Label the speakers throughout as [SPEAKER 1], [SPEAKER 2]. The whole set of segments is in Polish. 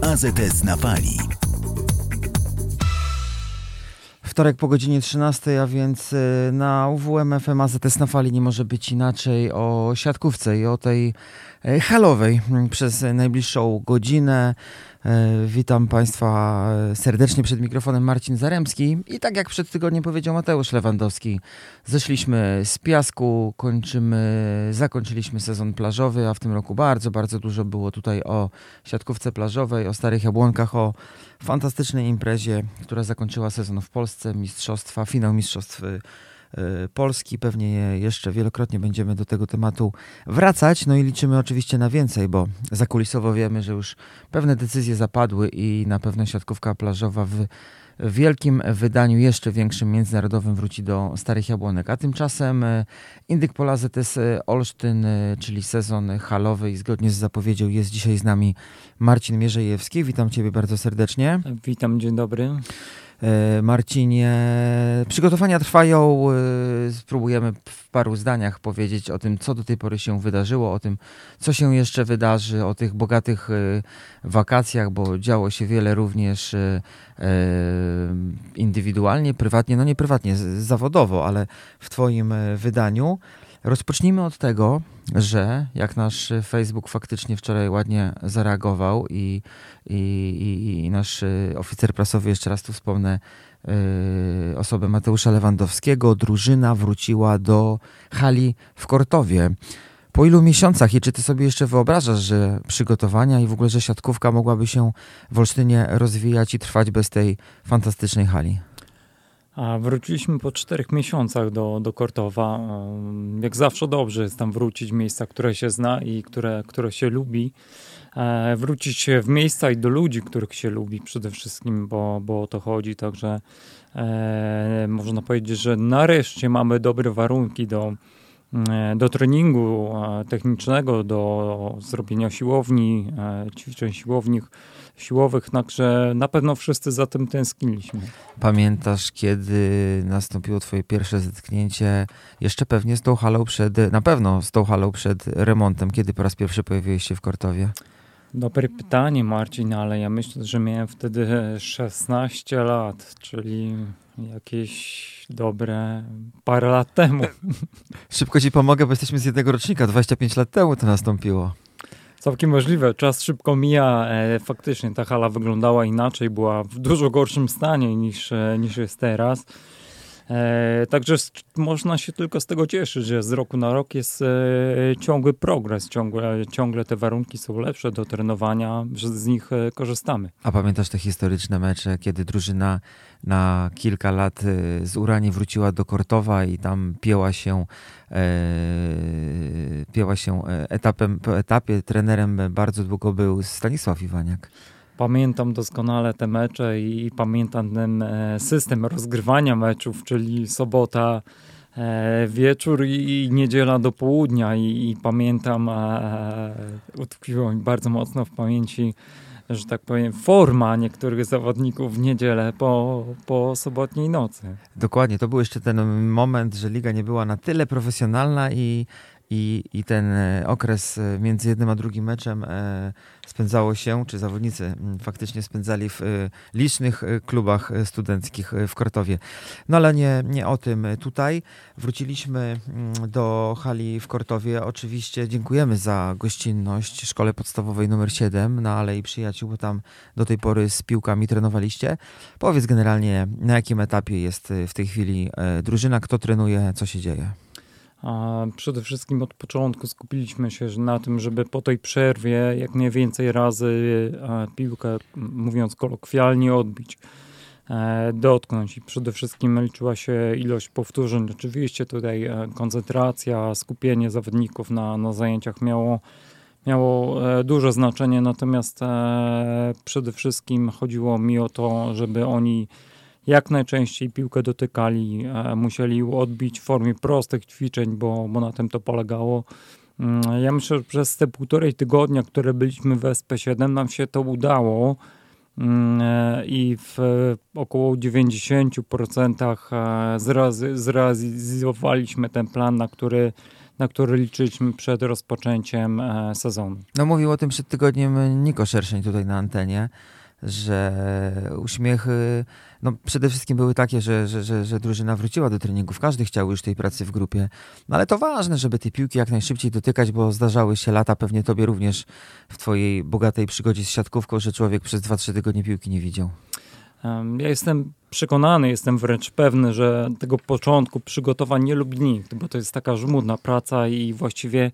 [SPEAKER 1] AZS na fali.
[SPEAKER 2] Wtorek po godzinie 13, a więc na UWM FM AZS na fali nie może być inaczej. O siatkówce i o tej halowej przez najbliższą godzinę. Witam Państwa serdecznie, przed mikrofonem Marcin Zaremski i tak jak przed tygodniem powiedział Mateusz Lewandowski, zeszliśmy z piasku, zakończyliśmy sezon plażowy, a w tym roku bardzo dużo było tutaj o siatkówce plażowej, o Starych Jabłonkach, o fantastycznej imprezie, która zakończyła sezon w Polsce, finał mistrzostw Polski. Pewnie jeszcze wielokrotnie będziemy do tego tematu wracać. No i liczymy oczywiście na więcej, bo zakulisowo wiemy, że już pewne decyzje zapadły i na pewno siatkówka plażowa w wielkim wydaniu, jeszcze większym, międzynarodowym wróci do Starych Jabłonek. A tymczasem Indyk Pol AZS Olsztyn, czyli sezon halowy i zgodnie z zapowiedzią jest dzisiaj z nami Marcin Mierzejewski. Witam Ciebie bardzo serdecznie.
[SPEAKER 3] Witam, dzień dobry.
[SPEAKER 2] Marcinie, przygotowania trwają, spróbujemy w paru zdaniach powiedzieć o tym, co do tej pory się wydarzyło, o tym, co się jeszcze wydarzy, o tych bogatych wakacjach, bo działo się wiele również indywidualnie, prywatnie, no nie prywatnie, zawodowo, ale w Twoim wydaniu. Rozpocznijmy od tego, że jak nasz Facebook faktycznie wczoraj ładnie zareagował i nasz oficer prasowy, jeszcze raz tu wspomnę osobę Mateusza Lewandowskiego, drużyna wróciła do hali w Kortowie. Po ilu miesiącach i czy ty sobie jeszcze wyobrażasz, że przygotowania i w ogóle, że siatkówka mogłaby się w Olsztynie rozwijać i trwać bez tej fantastycznej hali?
[SPEAKER 3] A wróciliśmy po 4 miesiącach do Kortowa. Jak zawsze dobrze jest tam wrócić w miejsca, które się zna i które się lubi. Wrócić w miejsca i do ludzi, których się lubi przede wszystkim, bo o to chodzi. Także można powiedzieć, że nareszcie mamy dobre warunki do treningu technicznego, do zrobienia siłowni, ćwiczeń siłowych, także na pewno wszyscy za tym tęskniliśmy.
[SPEAKER 2] Pamiętasz, kiedy nastąpiło twoje pierwsze zetknięcie, jeszcze pewnie na pewno z tą halą przed remontem, kiedy po raz pierwszy pojawiłeś się w Kortowie?
[SPEAKER 3] Dobre pytanie, Marcin, ale ja myślę, że miałem wtedy 16 lat, czyli jakieś dobre parę lat temu.
[SPEAKER 2] Szybko ci pomogę, bo jesteśmy z jednego rocznika, 25 lat temu to nastąpiło.
[SPEAKER 3] Całkiem możliwe, czas szybko mija, faktycznie ta hala wyglądała inaczej, była w dużo gorszym stanie niż jest teraz. Także można się tylko z tego cieszyć, że z roku na rok jest ciągły progres, ciągle te warunki są lepsze do trenowania, że z nich korzystamy.
[SPEAKER 2] A pamiętasz te historyczne mecze, kiedy drużyna na kilka lat z Uranii wróciła do Kortowa i tam pięła się po etapie, trenerem bardzo długo był Stanisław Iwaniak.
[SPEAKER 3] Pamiętam doskonale te mecze i pamiętam ten system rozgrywania meczów, czyli sobota wieczór i niedziela do południa i pamiętam, utkwiło mi bardzo mocno w pamięci, że tak powiem, forma niektórych zawodników w niedzielę po sobotniej nocy.
[SPEAKER 2] Dokładnie, to był jeszcze ten moment, że liga nie była na tyle profesjonalna i ten okres między jednym a drugim meczem spędzało się, czy zawodnicy faktycznie spędzali w licznych klubach studenckich w Kortowie. No ale nie o tym tutaj. Wróciliśmy do hali w Kortowie. Oczywiście dziękujemy za gościnność Szkole Podstawowej nr 7 na Alei Przyjaciół, bo tam do tej pory z piłkami trenowaliście. Powiedz generalnie, na jakim etapie jest w tej chwili drużyna, kto trenuje, co się dzieje?
[SPEAKER 3] A przede wszystkim od początku skupiliśmy się na tym, żeby po tej przerwie jak najwięcej razy piłkę, mówiąc kolokwialnie, odbić, dotknąć. I przede wszystkim liczyła się ilość powtórzeń. Oczywiście tutaj koncentracja, skupienie zawodników na zajęciach miało duże znaczenie, natomiast przede wszystkim chodziło mi o to, żeby oni jak najczęściej piłkę dotykali, musieli odbić w formie prostych ćwiczeń, bo na tym to polegało. Ja myślę, że przez te 1,5 tygodnia, które byliśmy w SP7, nam się to udało i w około 90% zrealizowaliśmy ten plan, na który liczyliśmy przed rozpoczęciem sezonu.
[SPEAKER 2] No mówił o tym przed tygodniem Niko Szerszeń tutaj na antenie, że uśmiechy no przede wszystkim były takie, że drużyna wróciła do treningów. Każdy chciał już tej pracy w grupie. No ale to ważne, żeby tej piłki jak najszybciej dotykać, bo zdarzały się lata, pewnie tobie również w twojej bogatej przygodzie z siatkówką, że człowiek przez 2-3 tygodnie piłki nie widział.
[SPEAKER 3] Ja jestem przekonany, jestem wręcz pewny, że tego początku przygotowań nie lubi nikt, bo to jest taka żmudna praca i właściwie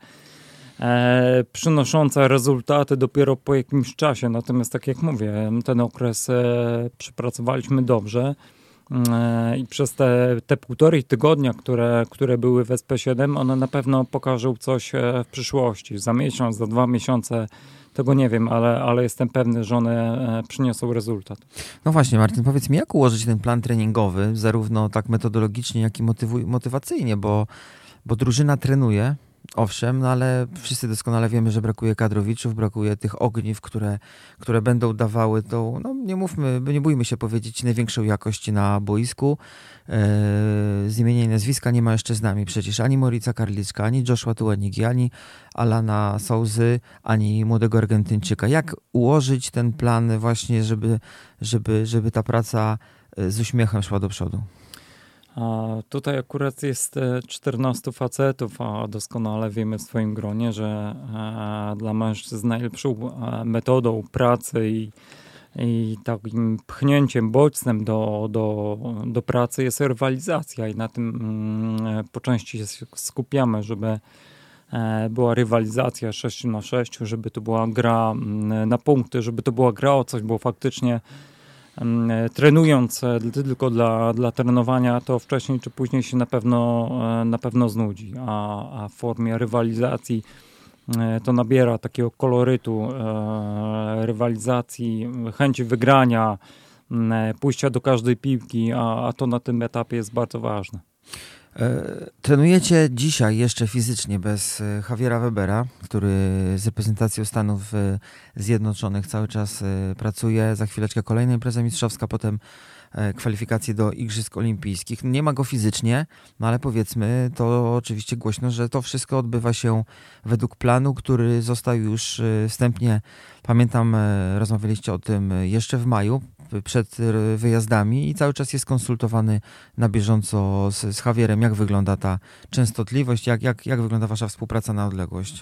[SPEAKER 3] przynosząca rezultaty dopiero po jakimś czasie. Natomiast tak jak mówię, ten okres przepracowaliśmy dobrze i przez te 1,5 tygodnia, które były w SP7, one na pewno pokażą coś w przyszłości. Za miesiąc, za 2 miesiące, tego nie wiem, ale jestem pewny, że one przyniosą rezultat.
[SPEAKER 2] No właśnie, Marcin, powiedz mi, jak ułożyć ten plan treningowy, zarówno tak metodologicznie, jak i motywacyjnie, bo drużyna trenuje, owszem, no ale wszyscy doskonale wiemy, że brakuje kadrowiczów, brakuje tych ogniw, które będą dawały tą, no nie bójmy się powiedzieć, największą jakość na boisku. Z imienia i nazwiska nie ma jeszcze z nami przecież ani Morica Karliczka, ani Joshua Tuanigi, ani Alana Souzy, ani młodego Argentyńczyka. Jak ułożyć ten plan właśnie, żeby ta praca z uśmiechem szła do przodu?
[SPEAKER 3] A tutaj akurat jest 14 facetów, a doskonale wiemy w swoim gronie, że dla mężczyzn najlepszą metodą pracy i takim pchnięciem bodźcem do pracy jest rywalizacja i na tym po części się skupiamy, żeby była rywalizacja 6-6, żeby to była gra na punkty, żeby to była gra o coś, bo faktycznie trenując tylko dla trenowania, to wcześniej czy później się na pewno znudzi, a w formie rywalizacji to nabiera takiego kolorytu rywalizacji, chęci wygrania, pójścia do każdej piłki, a to na tym etapie jest bardzo ważne.
[SPEAKER 2] Trenujecie dzisiaj jeszcze fizycznie bez Javiera Webera, który z reprezentacją Stanów Zjednoczonych cały czas pracuje. Za chwileczkę kolejna impreza mistrzowska, potem kwalifikacje do Igrzysk Olimpijskich. Nie ma go fizycznie, no ale powiedzmy to oczywiście głośno, że to wszystko odbywa się według planu, który został już wstępnie, pamiętam, rozmawialiście o tym jeszcze w maju, przed wyjazdami i cały czas jest konsultowany na bieżąco z Javierem. Jak wygląda ta częstotliwość? Jak wygląda wasza współpraca na odległość?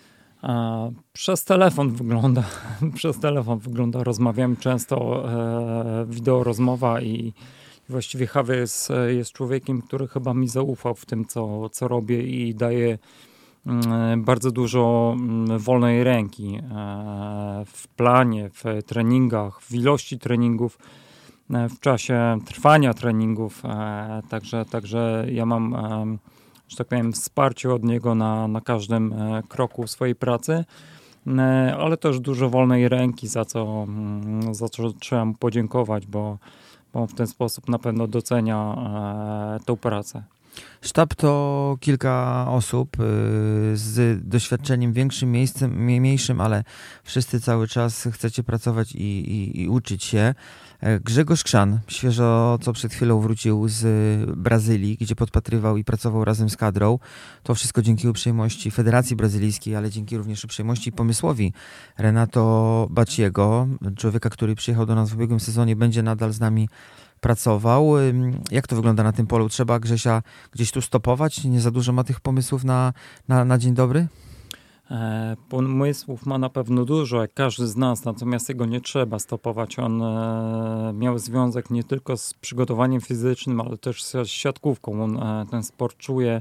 [SPEAKER 3] Przez telefon wygląda. Przez telefon wygląda. Rozmawiamy często, wideo rozmowa i właściwie Javier jest człowiekiem, który chyba mi zaufał w tym, co robię i daje bardzo dużo wolnej ręki w planie, w treningach, w ilości treningów, w czasie trwania treningów. Także ja mam, że tak powiem, wsparcie od niego na każdym kroku swojej pracy, ale też dużo wolnej ręki, za co trzeba mu podziękować, bo w ten sposób na pewno docenia tą pracę.
[SPEAKER 2] Sztab to kilka osób z doświadczeniem większym, mniejszym, ale wszyscy cały czas chcecie pracować i uczyć się. Grzegorz Krzan, świeżo co przed chwilą wrócił z Brazylii, gdzie podpatrywał i pracował razem z kadrą. To wszystko dzięki uprzejmości Federacji Brazylijskiej, ale dzięki również uprzejmości i pomysłowi Renato Baciego, człowieka, który przyjechał do nas w ubiegłym sezonie, będzie nadal z nami pracował. Jak to wygląda na tym polu? Trzeba Grzesia gdzieś tu stopować? Nie za dużo ma tych pomysłów na dzień dobry?
[SPEAKER 3] Pomysłów ma na pewno dużo, jak każdy z nas, natomiast jego nie trzeba stopować. On miał związek nie tylko z przygotowaniem fizycznym, ale też z siatkówką. On ten sport czuje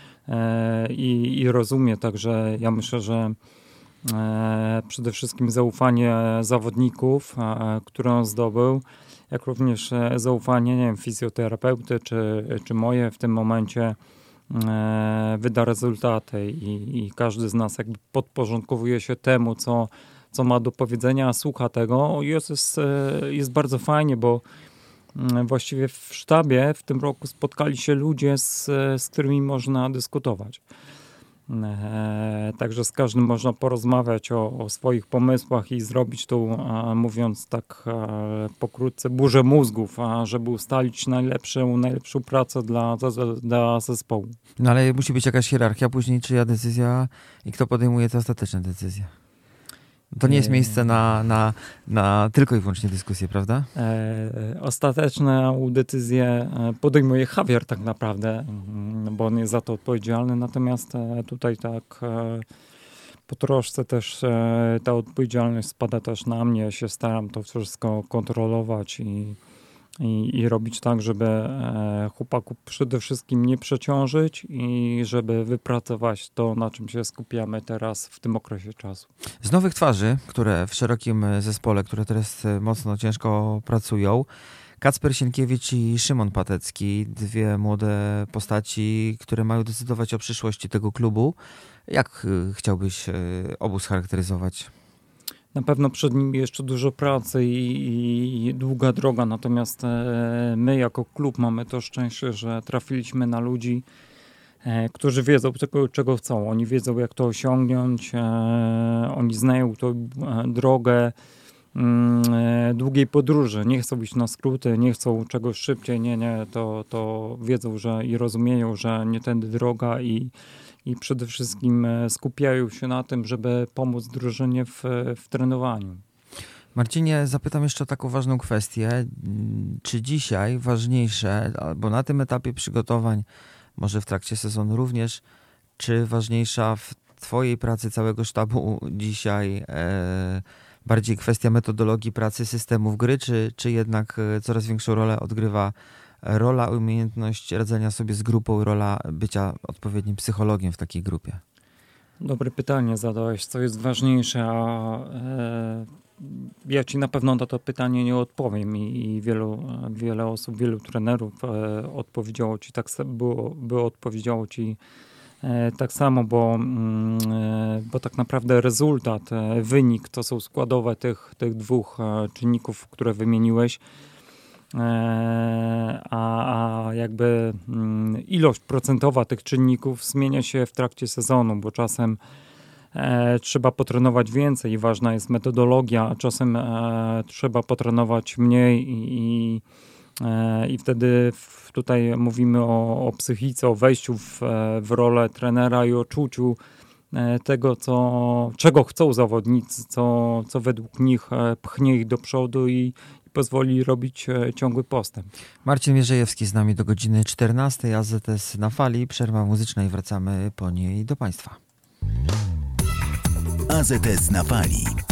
[SPEAKER 3] i rozumie, także ja myślę, że przede wszystkim zaufanie zawodników, które on zdobył, jak również zaufanie, nie wiem, fizjoterapeuty czy moje w tym momencie wyda rezultaty i każdy z nas jakby podporządkowuje się temu, co ma do powiedzenia, a słucha tego. Jest bardzo fajnie, bo właściwie w sztabie w tym roku spotkali się ludzie, z którymi można dyskutować. Także z każdym można porozmawiać o swoich pomysłach i zrobić tą, mówiąc tak pokrótce, burzę mózgów, żeby ustalić najlepszą pracę dla zespołu.
[SPEAKER 2] No ale musi być jakaś hierarchia, później czyja decyzja i kto podejmuje te ostateczne decyzje. To nie jest miejsce na tylko i wyłącznie dyskusję, prawda?
[SPEAKER 3] Ostateczną decyzję podejmuje Javier tak naprawdę, bo on jest za to odpowiedzialny, natomiast tutaj tak po troszce też ta odpowiedzialność spada też na mnie. Ja się staram to wszystko kontrolować i robić tak, żeby chłopaków przede wszystkim nie przeciążyć i żeby wypracować to, na czym się skupiamy teraz w tym okresie czasu.
[SPEAKER 2] Z nowych twarzy, które w szerokim zespole, które teraz mocno ciężko pracują, Kacper Sienkiewicz i Szymon Patecki, dwie młode postaci, które mają decydować o przyszłości tego klubu. Jak chciałbyś obu scharakteryzować?
[SPEAKER 3] Na pewno przed nimi jeszcze dużo pracy i długa droga, natomiast my jako klub mamy to szczęście, że trafiliśmy na ludzi, którzy wiedzą, czego chcą. Oni wiedzą, jak to osiągnąć, oni znają tą drogę długiej podróży. Nie chcą iść na skróty, nie chcą czegoś szybciej, to wiedzą, że i rozumieją, że nie tędy droga i przede wszystkim skupiają się na tym, żeby pomóc drużynie w trenowaniu.
[SPEAKER 2] Marcinie, zapytam jeszcze o taką ważną kwestię. Czy dzisiaj ważniejsze, albo na tym etapie przygotowań, może w trakcie sezonu również, czy ważniejsza w twojej pracy całego sztabu dzisiaj bardziej kwestia metodologii pracy, systemów gry, czy jednak coraz większą rolę odgrywa rola, umiejętność radzenia sobie z grupą, rola bycia odpowiednim psychologiem w takiej grupie?
[SPEAKER 3] Dobre pytanie zadałeś, co jest ważniejsze, a ja ci na pewno na to pytanie nie odpowiem i wiele osób, wielu trenerów odpowiedziało ci odpowiedziało ci tak samo, bo tak naprawdę rezultat, wynik to są składowe tych dwóch czynników, które wymieniłeś. A jakby ilość procentowa tych czynników zmienia się w trakcie sezonu, bo czasem trzeba potrenować więcej i ważna jest metodologia, a czasem trzeba potrenować mniej i wtedy tutaj mówimy o psychice, o wejściu w rolę trenera i o czuciu tego, czego chcą zawodnicy, co według nich pchnie ich do przodu i pozwoli robić ciągły postęp.
[SPEAKER 2] Marcin Mierzejewski z nami do godziny 14, AZS na fali, przerwa muzyczna i wracamy po niej do Państwa.
[SPEAKER 1] AZS na fali.